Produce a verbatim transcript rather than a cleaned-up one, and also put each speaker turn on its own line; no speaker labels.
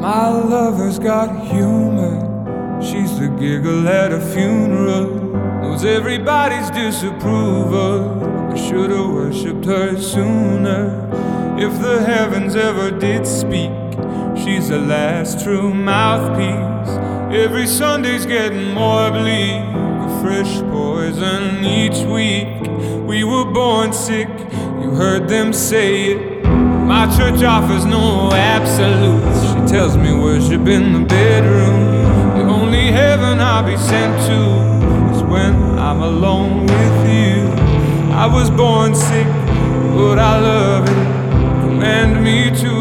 My lover's got humor. She's the giggle at a funeral. Knows everybody's disapproval. I should've worshipped her sooner. If the heavens ever did speak, she's the last true mouthpiece. Every Sunday's getting more bleak, a fresh poison each week. We were born sick, you heard them say it. My church offers no absolutes. She tells me worship in the bedroom. The only heaven I'll be sent to is when I'm alone with you. I was born sick, but I love it. Command me to